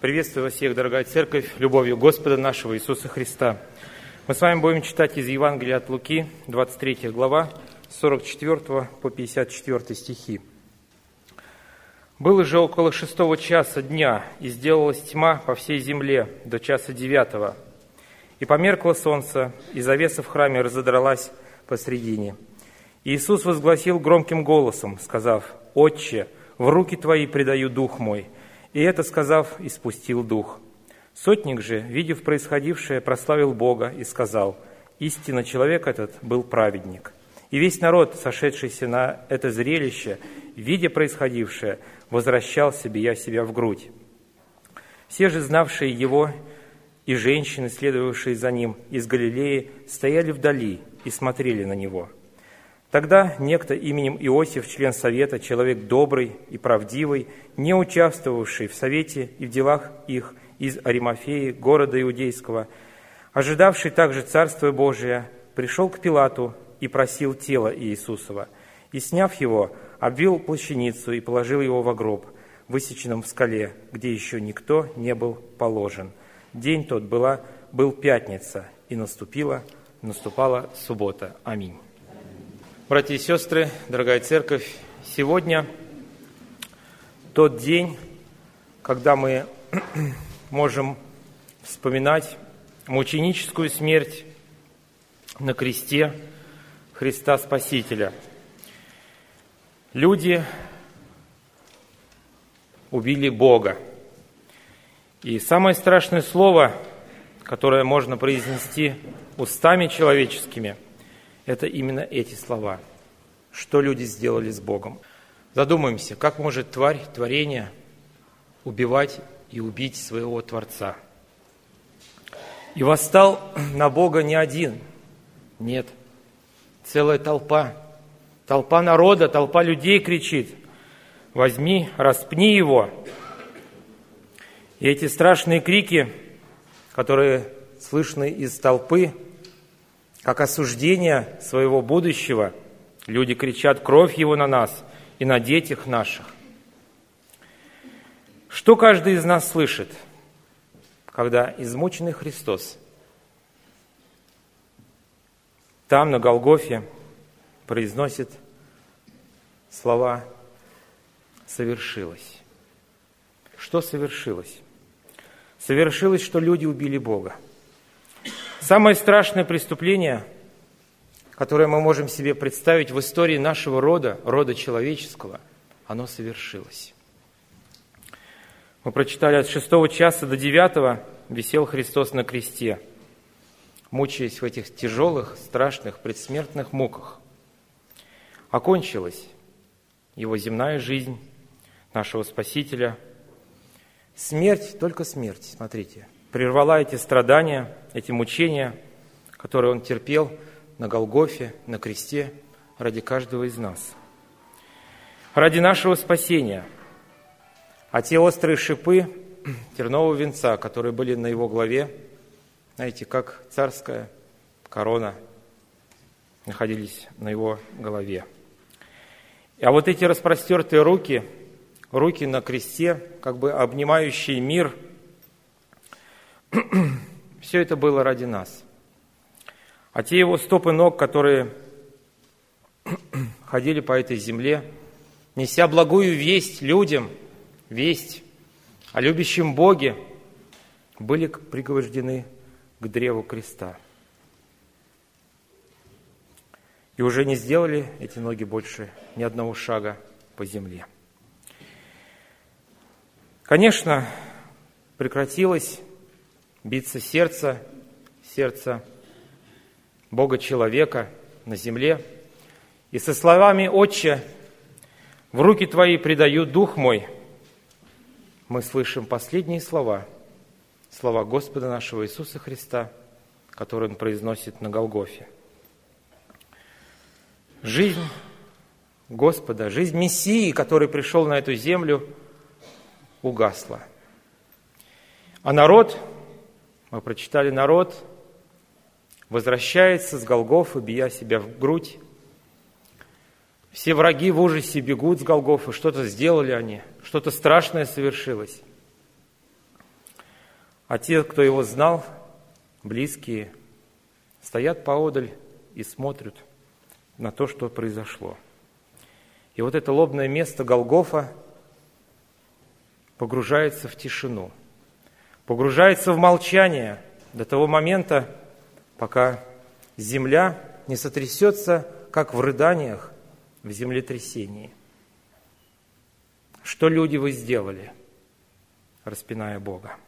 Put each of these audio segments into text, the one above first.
Приветствую вас всех, дорогая церковь, любовью Господа нашего Иисуса Христа. Мы с вами будем читать из Евангелия от Луки, 23 глава, с 44 по 54 стихи. «Было же около 6 часа дня, и сделалась тьма по всей земле до часа 9. И померкло солнце, и завеса в храме разодралась посредине. И Иисус возгласил громким голосом, сказав: «Отче, в руки Твои предаю дух мой». И это сказав, испустил дух. Сотник же, видев происходившее, прославил Бога и сказал: «Истинно человек этот был праведник». И весь народ, сошедшийся на это зрелище, видя происходившее, возвращался, бия себя в грудь. Все же, знавшие его, и женщины, следовавшие за ним из Галилеи, стояли вдали и смотрели на него. Тогда некто именем Иосиф, член совета, человек добрый и правдивый, не участвовавший в совете и в делах их, из Аримафеи, города Иудейского, ожидавший также Царства Божия, пришел к Пилату и просил тело Иисусова. И, сняв его, обвил плащаницу и положил его во гроб, высеченном в скале, где еще никто не был положен. День тот был пятница, и наступала суббота. Аминь. Братья и сестры, дорогая церковь, сегодня тот день, когда мы можем вспоминать мученическую смерть на кресте Христа Спасителя. Люди убили Бога. И самое страшное слово, которое можно произнести устами человеческими, это именно эти слова. Что люди сделали с Богом? Задумаемся, как может творение убивать и убить своего Творца? И восстал на Бога не один, нет, целая толпа народа, толпа людей кричит: «Возьми, распни его!» И эти страшные крики, которые слышны из толпы, как осуждение своего будущего, люди кричат: «Кровь его на нас и на детях наших». Что каждый из нас слышит, когда измученный Христос там, на Голгофе, произносит слова «совершилось»? Что совершилось? Совершилось, что люди убили Бога. Самое страшное преступление, которое мы можем себе представить в истории нашего рода человеческого, оно совершилось. Мы прочитали: от 6 часа до 9 висел Христос на кресте, мучаясь в этих тяжелых, страшных, предсмертных муках. Окончилась его земная жизнь, нашего Спасителя. Смерть, только смерть, смотрите, прервала эти страдания, эти мучения, которые Он терпел на Голгофе, на кресте, ради каждого из нас. Ради нашего спасения. А те острые шипы тернового венца, которые были на Его голове, знаете, как царская корона, находились на Его голове. А вот эти распростертые руки на кресте, как бы обнимающие мир, все это было ради нас. А те Его стопы ног, которые ходили по этой земле, неся благую весть людям, весть о любящем Боге, были пригвождены к древу креста. И уже не сделали эти ноги больше ни одного шага по земле. Конечно, прекратилось биться сердце Бога-человека на земле. И со словами: «Отче, в руки Твои предаю дух мой», мы слышим последние слова Господа нашего Иисуса Христа, которые Он произносит на Голгофе. Жизнь Господа, жизнь Мессии, который пришел на эту землю, угасла. А народ, мы прочитали, народ возвращается с Голгофы, бия себя в грудь. Все враги в ужасе бегут с Голгофы, что-то сделали они, что-то страшное совершилось. А те, кто его знал, близкие, стоят поодаль и смотрят на то, что произошло. И вот это лобное место Голгофа погружается в тишину, погружается в молчание до того момента, пока земля не сотрясется, как в рыданиях в землетрясении. Что люди вы сделали, распиная Бога?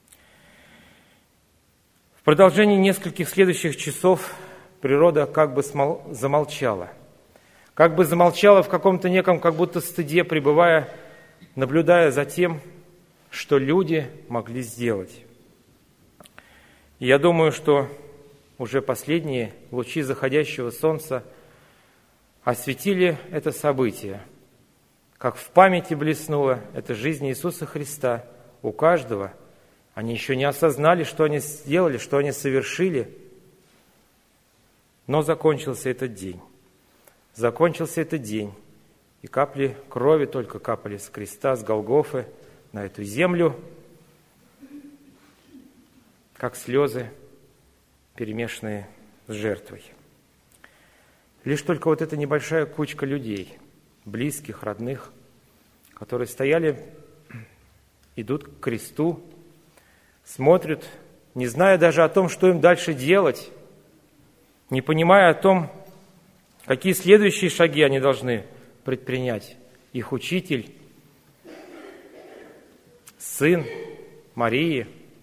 В продолжении нескольких следующих часов природа как бы замолчала. Как бы замолчала в каком-то неком как будто стыде, пребывая, наблюдая за тем, что люди могли сделать. И я думаю, что уже последние лучи заходящего солнца осветили это событие, как в памяти блеснула эта жизнь Иисуса Христа у каждого. Они еще не осознали, что они сделали, что они совершили, но закончился этот день. Закончился этот день, и капли крови только капали с креста, с Голгофы на эту землю, как слезы, перемешанные с жертвой. Лишь только вот эта небольшая кучка людей, близких, родных, которые стояли, идут к кресту, смотрят, не зная даже о том, что им дальше делать, не понимая о том, какие следующие шаги они должны предпринять. Их учитель, сын Марии,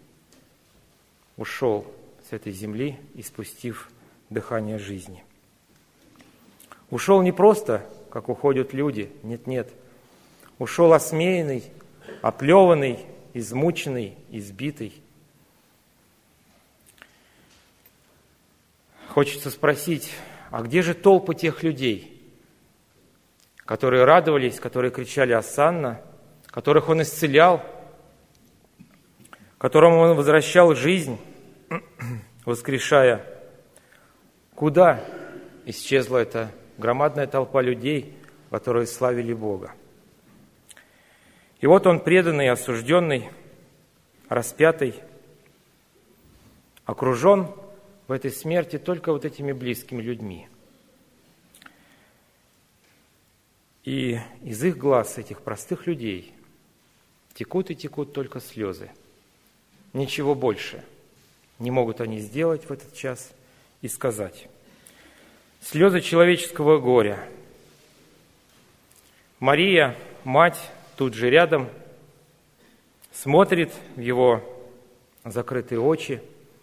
ушел с этой земли, испустив дыхание жизни. Ушел не просто, как уходят люди, нет. Ушел осмеянный, оплеванный, измученный, избитый. Хочется спросить, а где же толпы тех людей, которые радовались, которые кричали «Осанна», которых Он исцелял, которому Он возвращал жизнь, воскрешая? Куда исчезла эта громадная толпа людей, которые славили Бога? И вот Он, преданный, осужденный, распятый, окружен в этой смерти только вот этими близкими людьми. И из их глаз, этих простых людей, текут и текут только слезы. Ничего больше не могут они сделать в этот час и сказать. Слезы человеческого горя. Мария, мать, тут же рядом, смотрит в его закрытые очи.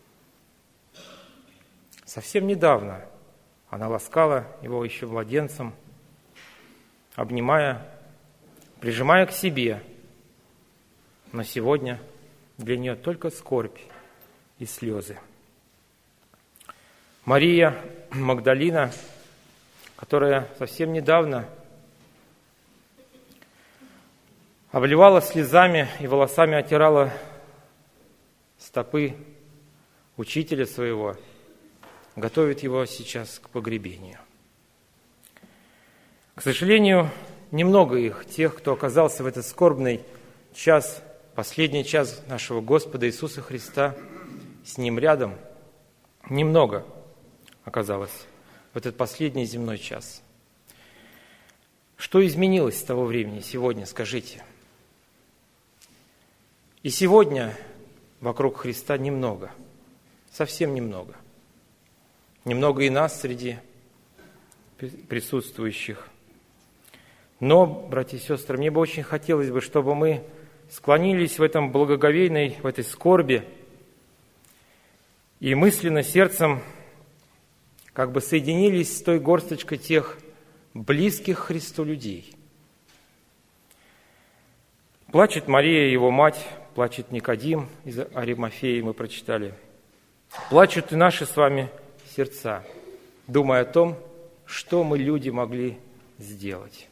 Совсем недавно она ласкала его еще младенцем, обнимая, прижимая к себе. Но сегодня для нее только скорбь и слезы. Мария Магдалина, которая совсем недавно обливала слезами и волосами отирала стопы учителя своего, готовит его сейчас к погребению. К сожалению, немного их, тех, кто оказался в этот скорбный час, последний час нашего Господа Иисуса Христа, с Ним рядом, немного оказалось в этот последний земной час. Что изменилось с того времени сегодня, скажите? И сегодня вокруг Христа немного, совсем немного. Немного и нас среди присутствующих. Но, братья и сестры, мне бы очень хотелось бы, чтобы мы склонились в этом благоговейной, в этой скорби и мысленно сердцем как бы соединились с той горсточкой тех близких Христу людей. Плачет Мария, его мать, плачет Никодим из Аримафеи, мы прочитали. Плачут и наши с вами сердца, думая о том, что мы, люди, могли сделать.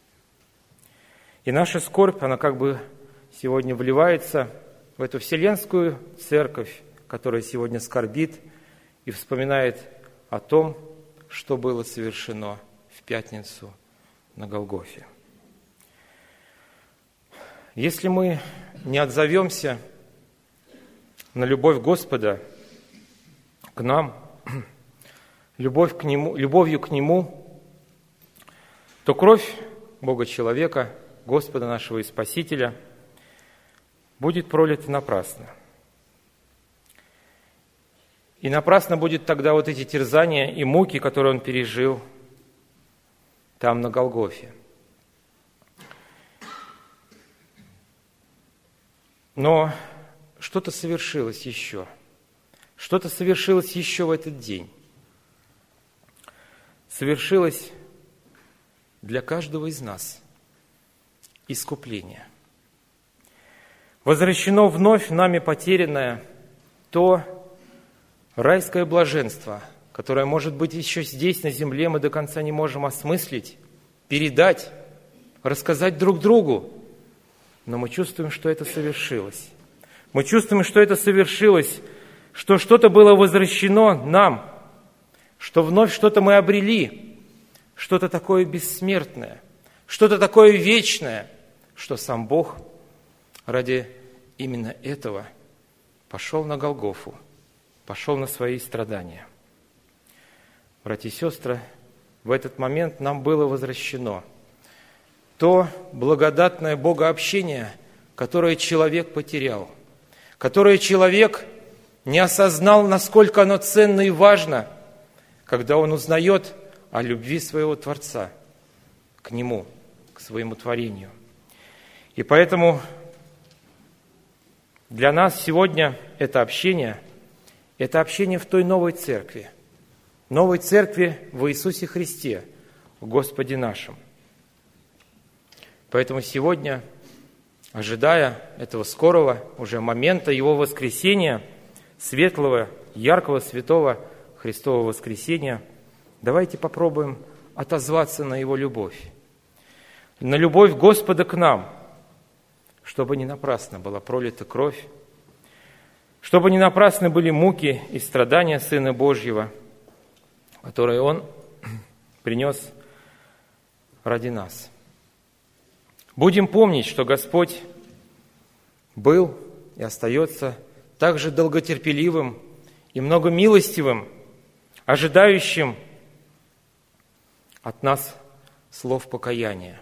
И наша скорбь, она как бы сегодня вливается в эту вселенскую церковь, которая сегодня скорбит и вспоминает о том, что было совершено в пятницу на Голгофе. Если мы не отзовемся на любовь Господа к нам, любовью к Нему, то кровь Бога-человека, Господа нашего и Спасителя, будет пролита напрасно. И напрасно будет тогда вот эти терзания и муки, которые Он пережил там, на Голгофе. Но что-то совершилось еще. Что-то совершилось еще в этот день. Совершилось для каждого из нас искупление. Возвращено вновь нами потерянное то райское блаженство, которое, может быть, еще здесь, на земле, мы до конца не можем осмыслить, передать, рассказать друг другу. Но мы чувствуем, что это совершилось. Мы чувствуем, что это совершилось, что что-то было возвращено нам, что вновь что-то мы обрели, что-то такое бессмертное, что-то такое вечное, что сам Бог ради именно этого пошел на Голгофу, пошел на свои страдания. Братья и сестры, в этот момент нам было возвращено то благодатное богообщение, которое человек потерял, которое человек не осознал, насколько оно ценно и важно, когда он узнает о любви своего Творца к Нему, к своему творению. И поэтому для нас сегодня это общение в той новой церкви в Иисусе Христе, в Господе нашем. Поэтому сегодня, ожидая этого скорого уже момента Его воскресения, светлого, яркого, святого Христового воскресения, давайте попробуем отозваться на Его любовь, на любовь Господа к нам, чтобы не напрасно была пролита кровь, чтобы не напрасны были муки и страдания Сына Божьего, которые Он принес ради нас. Будем помнить, что Господь был и остается также долготерпеливым и многомилостивым, ожидающим от нас слов покаяния.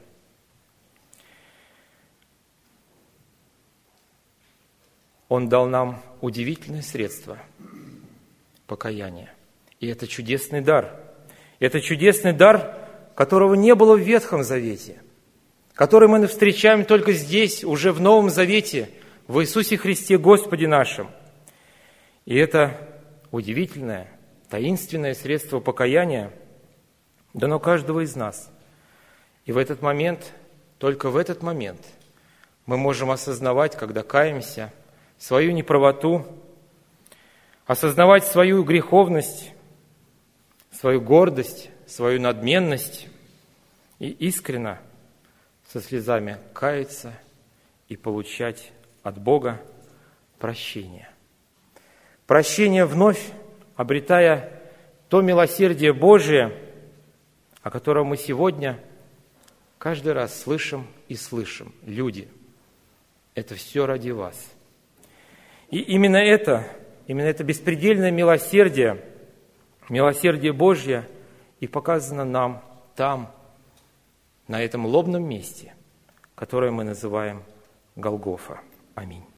Он дал нам удивительное средство покаяния. И это чудесный дар. Это чудесный дар, которого не было в Ветхом Завете, который мы встречаем только здесь, уже в Новом Завете, в Иисусе Христе Господе нашем. И это удивительное, таинственное средство покаяния дано каждого из нас. И в этот момент, только в этот момент, мы можем осознавать, когда каемся, свою неправоту, осознавать свою греховность, свою гордость, свою надменность и искренно со слезами каяться и получать от Бога прощение. Прощение вновь, обретая то милосердие Божие, о котором мы сегодня каждый раз слышим и слышим. Люди, это все ради вас. И именно это беспредельное милосердие Божье и показано нам там, на этом лобном месте, которое мы называем Голгофа. Аминь.